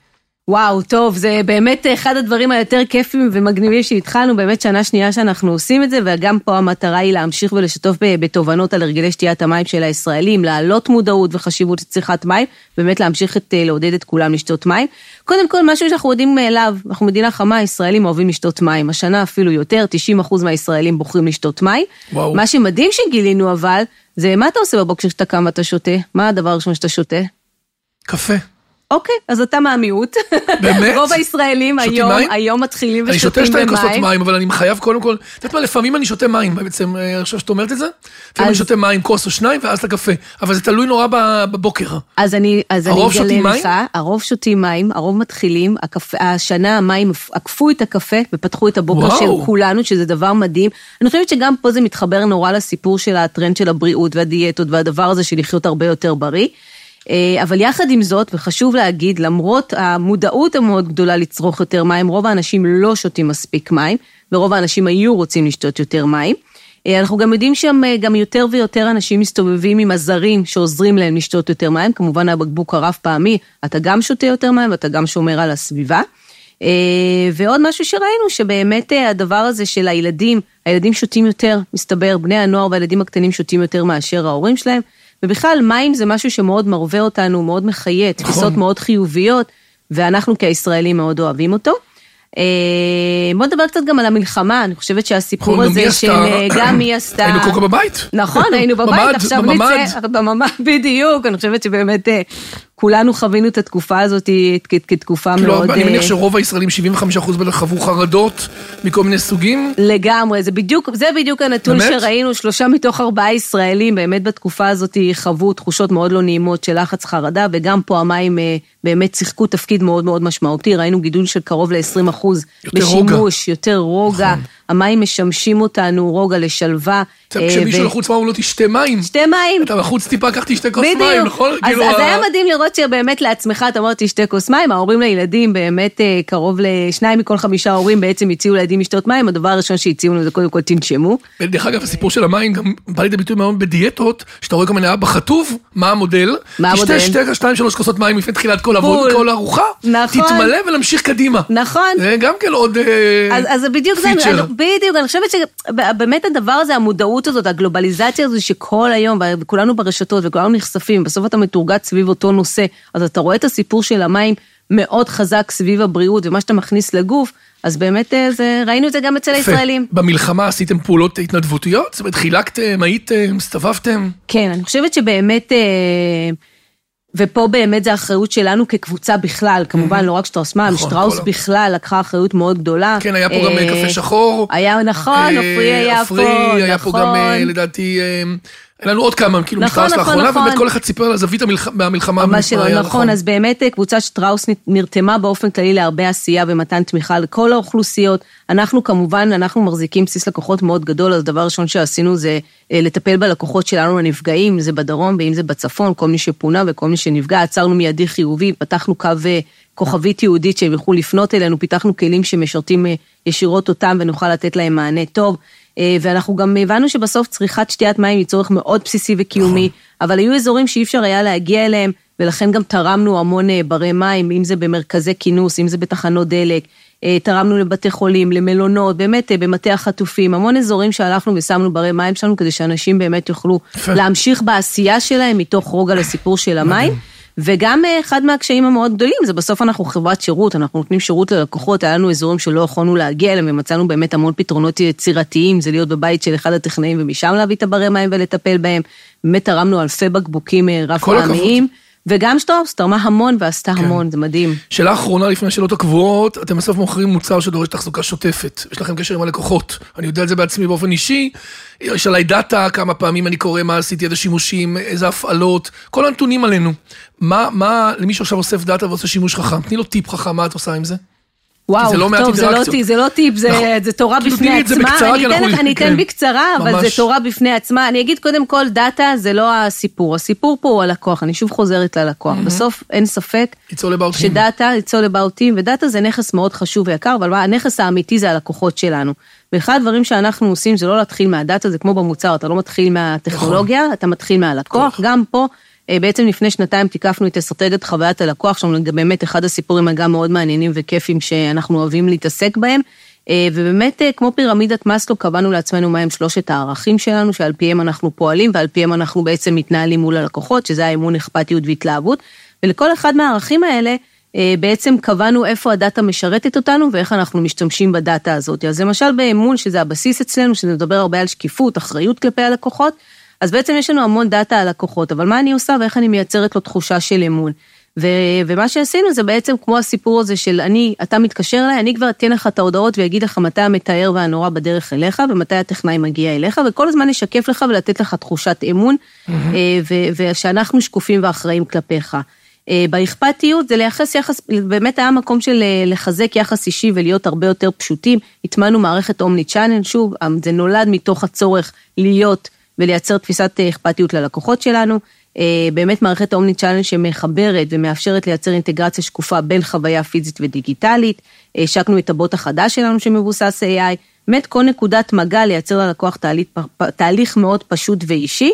וואו, טוב, זה באמת אחד הדברים היותר כיפים ומגניבים שהתחלנו, באמת שנה שנייה שאנחנו עושים את זה, וגם פה המטרה היא להמשיך ולשתף בתובנות על הרגלי שתיית המים של הישראלים, להעלות מודעות וחשיבות לצריכת מים, באמת להמשיך את, לעודד את כולם לשתות מים. קודם כל, משהו שאנחנו יודעים מאליו, אנחנו מדינה חמה, ישראלים אוהבים לשתות מים, השנה אפילו יותר, תשעים אחוז מהישראלים בוחרים לשתות מים. וואו. מה שמדהים שגילינו אבל, זה מה אתה עושה בבוקר שאתה קם ואתה שותה? מה הדבר הראשון שאתה שותה? קפה. אוקיי, אז אתה מהמיעוט. באמת? רוב הישראלים היום, היום מתחילים ושותים במים. אני שותה שתי כוסות מים, אבל אני מחייב קודם כל, את יודעת מה, לפעמים אני שותה מים, בעצם, עכשיו שאת אומרת את זה, לפעמים אני שותה מים, כוס או שניים, ואז לקפה, אבל זה תלוי נורא בבוקר. אז אני אגלה לך, הרוב שותים מים, הרוב מתחילים, השנה המים עקפו את הקפה, ופתחו את הבוקר של כולנו, שזה דבר מדהים. אני חושבת שגם פה זה מתחבר נורא לסיפור של הטרנד של הבריאות והדיאטות, והדבר הזה של לחיות הרבה יותר בריא. אבל יחד עם זאת, וחשוב להגיד, למרות המודעות המאוד גדולה לצרוך יותר מים, רוב האנשים לא שותים מספיק מים, ורוב האנשים היו רוצים לשתות יותר מים. אנחנו גם יודעים שם גם יותר ויותר אנשים מסתובבים עם עזרים שעוזרים להם לשתות יותר מים, כמובן הבקבוק הרב פעמי, אתה גם שותה יותר מים ואתה גם שומר על הסביבה. ועוד משהו שראינו, שבאמת הדבר הזה של הילדים, הילדים שותים יותר, מסתבר, בני הנוער והילדים הקטנים שותים יותר מאשר ההורים שלהם, ובכלל מים זה משהו שמאוד מרווה אותנו, מאוד מחיה, תפיסות מאוד חיוביות, ואנחנו כישראלים מאוד אוהבים אותו. בוא נדבר קצת גם על המלחמה, אני חושבת שהסיפור הזה של גם מי עשתה... היינו קוקו בבית? נכון, היינו בבית, עכשיו נצא, בממד, בדיוק, אני חושבת שבאמת כולנו חווינו את התקופה הזאת כתקופה מאוד... אני מניח שרוב הישראלים, שבעים וחמישה אחוז בטח חוו חרדות מכל מיני סוגים. לגמרי, זה בדיוק, זה בדיוק הנתון שראינו, שלושה מתוך ארבעה ישראלים, באמת בתקופה הזאת חוו תחושות מאוד לא נעימות של לחץ חרדה, וגם פה המים באמת שיחקו תפקיד מאוד מאוד משמעותי, ראינו גידול של קרוב ל-עשרים אחוז בשימוש, יותר רוגע, המים משמשים אותנו, רוגע לשלווה. כשמישהו לחוץ מים, הוא לא תשתה מים. שתי מים. אתה בחוץ טיפה, כך תשתה כוס מים, נכון? אז זה היה מדהים לראות שבאמת לעצמך, אתה אומר, תשתה כוס מים, ההורים לילדים, באמת קרוב לשניים מכל חמישה הורים, בעצם הציעו לילדים לשתות מים, הדבר הראשון שהציעו לנו זה קודם כל תנשמו. דרך אגב, הסיפור של המים גם בא לידי ביטוי מאוד בדיאטות, שאתה רואה גם בכתוב, מה המודל? תשתה שתי, שתיים, שלוש כוסות מים לפני תחילת כל עבוד, כל ארוחה, תתמלא ולהמשיך קדימה. נכון. זה גם כן עוד פיצ'ר. בדיוק, אני חושבת שבאמת הדבר הזה, המודעות הזאת, הגלובליזציה הזו שכל היום, וכולנו ברשתות וכולנו נחשפים, בסוף אתה מתורגת סביב אותו נושא, אז אתה רואה את הסיפור של המים מאוד חזק סביב הבריאות, ומה שאתה מכניס לגוף, אז באמת זה, ראינו את זה גם אצל הישראלים. במלחמה עשיתם פעולות התנדבותיות? זאת אומרת, חילקתם, הייתם, הסתובבתם? כן, אני חושבת שבאמת... ופה באמת זה האחריות שלנו כקבוצה בכלל, כמובן לא רק שטראוס מים, שטראוס בכלל לקחה אחריות מאוד גדולה. כן, היה פה גם קפה שחור. היה נכון, עופרי היה פה, נכון. היה פה גם, לדעתי, אין לנו עוד כמה, כאילו משטראוס לאחרונה, ובאמת כל אחד סיפר על הזווית מהמלחמה. ממש שלא, נכון, אז באמת קבוצת שטראוס נרתמה באופן כללי להרבה עשייה ומתן תמיכה לכל האוכלוסיות. אנחנו כמובן, אנחנו מחזיקים בסיס לקוחות מאוד גדול, אז הדבר הראשון שעשינו זה לטפל בלקוחות שלנו הנפגעים, אם זה בדרום ואם זה בצפון, כל מי שפונה וכל מי שנפגע, עצרנו מיידי חיובי, פתחנו קו כוכבית יהודית שהם יוכלו לפנות אלינו, פיתחנו כלים שמשרתים ישירות אותם ונוכל לתת להם מענה טוב, ואנחנו גם הבנו שבסוף צריכת שתיית מים היא צורך מאוד בסיסי וקיומי, אבל היו אזורים שאי אפשר היה להגיע אליהם, ולכן גם תרמנו המון ברי מים, אם זה במרכזי כינוס, אם זה בתחנות דלק, תרמנו לבתי חולים, למלונות, באמת במטה החטופים, המון אזורים שהלכנו ושמנו ברי מים שלנו, כדי שאנשים באמת יוכלו להמשיך בעשייה שלהם, מתוך רוגע לסיפור של המים, וגם אחד מהקשיים המאוד גדולים, זה בסוף אנחנו חברת שירות, אנחנו נותנים שירות ללקוחות, היה לנו אזורים שלא יכולנו להגיע אליהם, ומצאנו באמת המון פתרונות יצירתיים, זה להיות בבית של אחד הטכנאים, ומשם להביא את הברי מים ולטפל בהם, באמת תרמנו אלפי בקבוקים רב פעמיים, וגם שטראוס תרמה המון ועשתה המון, זה מדהים. שאלה אחרונה לפני השאלות הקבועות, אתם בסוף מוכרים מוצר שדורש תחזוקה שוטפת, יש לכם קשר עם הלקוחות, אני יודע את זה בעצמי באופן אישי, יש עליי דאטה, כמה פעמים אני קורא מה עשיתי, איזה שימושים, איזה הפעלות, כל הנתונים עלינו. מה, מה, למי שעכשיו אוסף דאטה ועושה שימוש חכם, תני לו טיפ חכם, מה את עושה עם זה? וואו, טוב, זה לא טיפ, זה תורה בפני עצמה, אני אתן בקצרה, אבל זה תורה בפני עצמה, אני אגיד קודם כל, דאטה זה לא הסיפור, הסיפור פה הוא הלקוח, אני שוב חוזרת ללקוח, בסוף אין ספק שדאטה, it's all about team, ודאטה זה נכס מאוד חשוב ויקר, אבל הנכס האמיתי זה הלקוחות שלנו, ואחד הדברים שאנחנו עושים זה לא להתחיל מהדאטה, זה כמו במוצר, אתה לא מתחיל מהטכנולוגיה, אתה מתחיל מהלקוח, גם פה, בעצם לפני שנתיים תיקפנו את אסטרטגיית חוויית הלקוח, שם גם באמת אחד הסיפורים גם מאוד מעניינים וכיפים שאנחנו אוהבים להתעסק בהם, ובאמת כמו פירמידת מאסלו קבענו לעצמנו מהם שלושת הערכים שלנו, שעל פיהם אנחנו פועלים ועל פיהם אנחנו בעצם מתנהלים מול הלקוחות, שזה האמון, אכפתיות והתלהבות, ולכל אחד מהערכים האלה בעצם קבענו איפה הדאטה משרתת אותנו ואיך אנחנו משתמשים בדאטה הזאת. אז למשל באמון, שזה הבסיס אצלנו, שזה מדבר הרבה על שקיפות, אחריות כלפי הלקוחות, אז בעצם יש לנו המון דאטה על לקוחות, אבל מה אני עושה ואיך אני מייצרת לו תחושה של אמון. ו- ומה שעשינו זה בעצם כמו הסיפור הזה של אני, אתה מתקשר אליי, אני כבר אתן לך את ההודעות ויגיד לך מתי המתאר והנורא בדרך אליך, ומתי הטכנאי מגיע אליך, וכל הזמן נשקף לך ולתת לך תחושת אמון, mm-hmm. ו- ושאנחנו שקופים ואחראים כלפיך. באכפתיות זה לייחס יחס, באמת היה מקום של לחזק יחס אישי ולהיות הרבה יותר פשוטים, התמנו מערכת אומני צ'אנל, שוב, זה נולד מתוך הצורך להיות ולייצר תפיסת אכפתיות ללקוחות שלנו, באמת מערכת אומני צ'אנל שמחברת ומאפשרת לייצר אינטגרציה שקופה בין חוויה פיזית ודיגיטלית, השקנו את הבוט החדש שלנו שמבוסס איי איי, באמת כל נקודת מגע לייצר ללקוח תהליך, תהליך מאוד פשוט ואישי,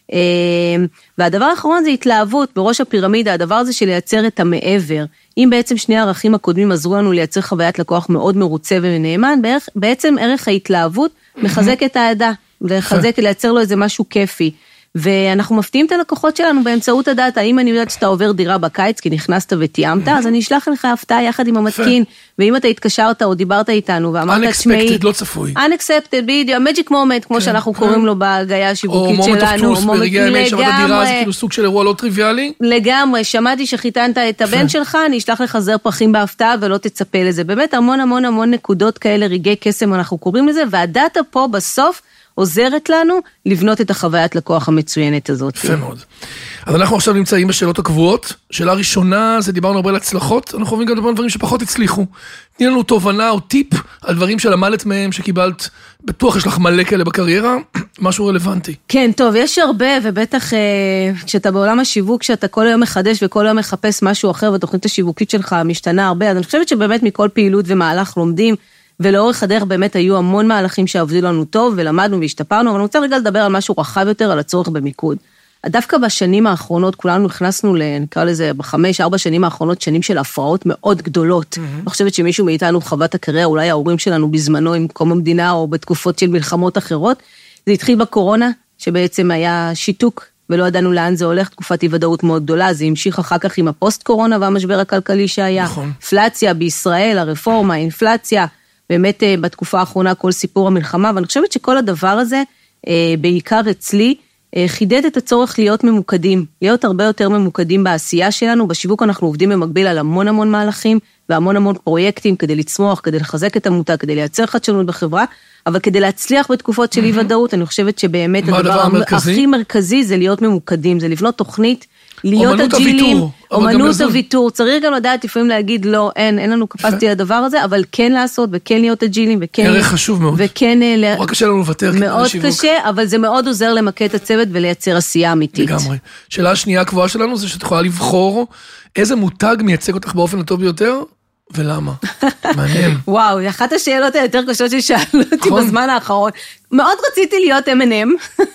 והדבר האחרון זה התלהבות, בראש הפירמידה, הדבר הזה של לייצר את המעבר, אם בעצם שני הערכים הקודמים עזרו לנו לייצר חוויית לקוח מאוד מרוצה ונאמן, בעצם ערך ההתלהבות מחזק את העדה, לחזק, לייצר לו איזה משהו כיפי, ואנחנו מפתיעים את הלקוחות שלנו באמצעות הדאטה, אם אני יודעת שאתה עובר דירה בקיץ, כי נכנסת ותיאמת, אז אני אשלח לך הפתעה יחד עם המתקין, ואם אתה התקשרת או דיברת איתנו, ואמרת, unexpected, לא צפוי. unexpected, בדיוק, magic moment, כמו שאנחנו קוראים לו בהגייה השיווקית שלנו. או moment of truth, ברגעי הימים שבת הדירה, זה כאילו סוג של אירוע לא טריוויאלי. לגמרי, שמעתי שחיתנת את הבן שלך, אני אשלח לך זר פרחים בהפתעה, ולא תצפה לזה. באמת המון המון המון נקודות כאלה, רגעי קסם אנחנו קוראים לזה, והדאטה פה בסוף עוזרת לנו לבנות את החוויית לקוח המצוינת הזאת. יפה מאוד. אז אנחנו עכשיו נמצאים בשאלות הקבועות. שאלה ראשונה, זה דיברנו הרבה על הצלחות, אנחנו חושבים גם על דברים שפחות הצליחו. תני לנו תובנה או טיפ על דברים שלמדת מהם, שקיבלת, בטוח יש לך מלא כאלה בקריירה, משהו רלוונטי. כן, טוב, יש הרבה, ובטח כשאתה בעולם השיווק, כשאתה כל היום מחדש וכל היום מחפש משהו אחר, והתוכנית השיווקית שלך משתנה הרבה, אז אני חושבת שבאמת מכל פעילות ומהלך לומדים, ולאורך הדרך באמת היו המון מהלכים שעבדו לנו טוב, ולמדנו והשתפרנו, אבל אני רוצה רגע לדבר על משהו רחב יותר, על הצורך במיקוד. דווקא בשנים האחרונות, כולנו נכנסנו, נקרא לזה, בחמש, ארבע שנים האחרונות, שנים של הפרעות מאוד גדולות. אני חושבת שמישהו מאיתנו חוות הקריירה, אולי ההורים שלנו בזמנו עם קום המדינה, או בתקופות של מלחמות אחרות. זה התחיל בקורונה, שבעצם היה שיתוק, ולא ידענו לאן זה הולך, תקופת אי-ודאות מאוד גדולה, זה המשיך אחר כך עם הפוסט-קורונה והמשבר הכלכלי שהיה. אינפלציה בישראל, הרפורמה, אינפלציה, באמת בתקופה האחרונה כל סיפור המלחמה, ואני חושבת שכל הדבר הזה, בעיקר אצלי, חידד את הצורך להיות ממוקדים, להיות הרבה יותר ממוקדים בעשייה שלנו, בשיווק אנחנו עובדים במקביל על המון המון מהלכים, והמון המון פרויקטים כדי לצמוח, כדי לחזק את המותג, כדי לייצר חדשנות בחברה, אבל כדי להצליח בתקופות של אי-ודאות, אני חושבת שבאמת הדבר הכי מרכזי זה להיות ממוקדים, זה לבנות תוכנית, להיות אג'ילים, אומנות הוויתור, צריך גם לדעת לפעמים להגיד לא, אין, אין לנו קפסיטי לדבר הזה, אבל כן לעשות וכן להיות אג'ילים וכן... ערך חשוב מאוד. וכן... רק קשה לנו לוותר. מאוד קשה, אבל זה מאוד עוזר למקד את הצוות ולייצר עשייה אמיתית. לגמרי. שאלה השנייה הקבועה שלנו זה שאת יכולה לבחור איזה מותג מייצג אותך באופן הטוב ביותר, ולמה? מעניין. וואו, אחת השאלות היותר קשות ששאלו אותי בזמן האחרון. מאוד רציתי להיות אם אנד אם,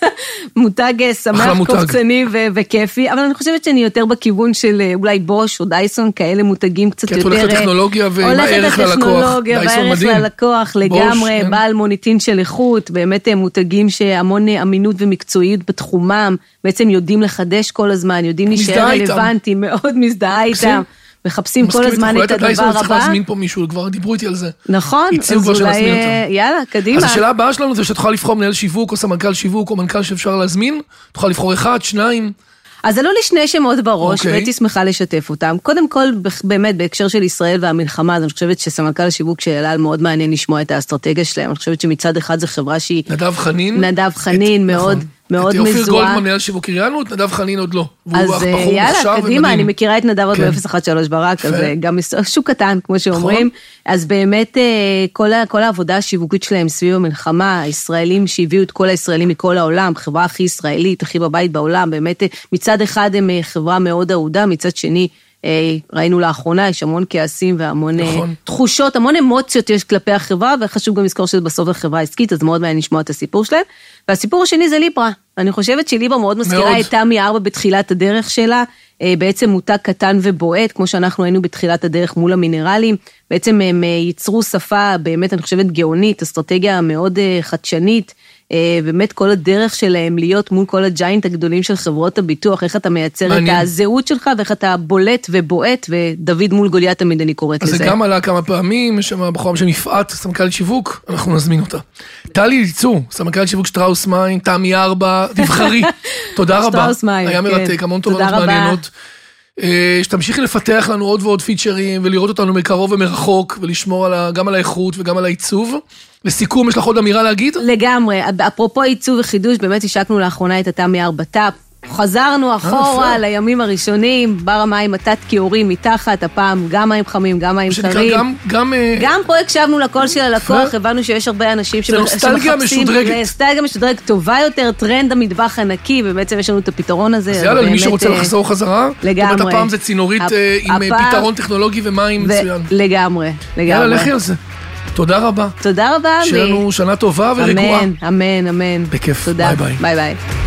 מותג שמח, קופצני וכיפי, אבל אני חושבת שאני יותר בכיוון של אולי בוש או דייסון, כאלה מותגים קצת יותר... כי את הולכת לטכנולוגיה והערך ללקוח. הטכנולוגיה והערך ללקוח, לגמרי, בעל מוניטין של איכות, באמת מותגים שהמון אמינות ומקצועיות בתחומם, בעצם יודעים לחדש כל הזמן, יודעים להישאר רלוונטי, מאוד מזדהה איתם. מחפשים כל הזמן את הדבר הבא. צריך להזמין פה מישהו, כבר דיברו איתי על זה. נכון, אז אולי, יאללה, קדימה. אז השאלה הבאה שלנו זה שתוכל לבחור מנהל שיווק, או סמנכ"ל שיווק, או מנכ"ל שאפשר להזמין, תוכל לבחור אחד, שניים. אז עלו לי שני שמות בראש, והייתי שמחה לשתף אותם. קודם כל, באמת, בהקשר של ישראל והמלחמה, אז אני חושבת שסמנכ"ל השיווק שאלה מאוד מעניין לשמוע את האסטרטגיה שלהם. אני חושבת שמצד אחד זו חברה שהיא... נדב חנין. נדב חנין, מאוד... מאוד מזוהה. את אופיר גולדמן מנהל שיווק ראיינו, את נדב חנין עוד לא. אז יאללה, קדימה, אני מכירה את נדב עוד ב-אפס אחת שלוש ברק, אז גם שוק קטן, כמו שאומרים. אז באמת, כל העבודה השיווקית שלהם סביב המלחמה, הישראלים שהביאו את כל הישראלים מכל העולם, חברה הכי ישראלית, הכי בבית בעולם, באמת מצד אחד הם חברה מאוד אהודה, מצד שני ראינו לאחרונה, יש המון כעסים והמון נכון. תחושות, המון אמוציות יש כלפי החברה, וחשוב גם לזכור שזה בסוף החברה העסקית, אז מאוד מעניין לשמוע את הסיפור שלהם. והסיפור השני זה ליברה. אני חושבת שליברה מאוד מזכירה מאוד. את תמי ארבע בתחילת הדרך שלה, בעצם מותג קטן ובועט, כמו שאנחנו היינו בתחילת הדרך מול המינרלים, בעצם הם ייצרו שפה, באמת אני חושבת גאונית, אסטרטגיה מאוד חדשנית, באמת כל הדרך שלהם להיות מול כל הג'יינט הגדולים של חברות הביטוח, איך אתה מייצר מעניין. את הזהות שלך, ואיך אתה בולט ובועט, ודוד מול גוליית תמיד אני קוראת אז לזה. זה גם עלה כמה פעמים, יש שם בחורה שמפעת, סמנכ"לית שיווק, אנחנו נזמין אותה. טלי ליצור, סמנכ"לית שיווק שטראוס מים, תמי ארבע, תבחרי. תודה רבה. שטראוס מים, היה מרתק, המון תובנות מעניינות. שתמשיכי לפתח לנו עוד ועוד פיצ'רים, ולראות אותנו מקרוב ומרחוק, ולשמור גם על האיכות וגם על העיצוב. לסיכום, יש לך עוד אמירה להגיד? לגמרי, אפרופו עיצוב וחידוש, באמת השקנו לאחרונה את התמי ארבע טאפ, חזרנו אחורה לימים הראשונים, בר המים מתת כיורים מתחת, הפעם גם מים חמים, גם מים קרים. גם, גם, גם פה הקשבנו לקול של הלקוח, הבנו שיש הרבה אנשים שמחפשים נוסטלגיה משודרגת טובה יותר, טרנד המטבח הנקי, ובעצם יש לנו את הפתרון הזה. אז יאללה, למי שרוצה לחזור חזרה, לגמרי. זאת אומרת, הפעם זה צינורית עם פתרון טכנולוגי ומים מצוין. לגמרי, לגמרי. יאללה, לכי על זה. תודה רבה. תודה רבה. שיהיה לנו שנה טובה ורגועה. אמן, אמן, אמן. בכיף. תודה. ביי ביי. ביי ביי.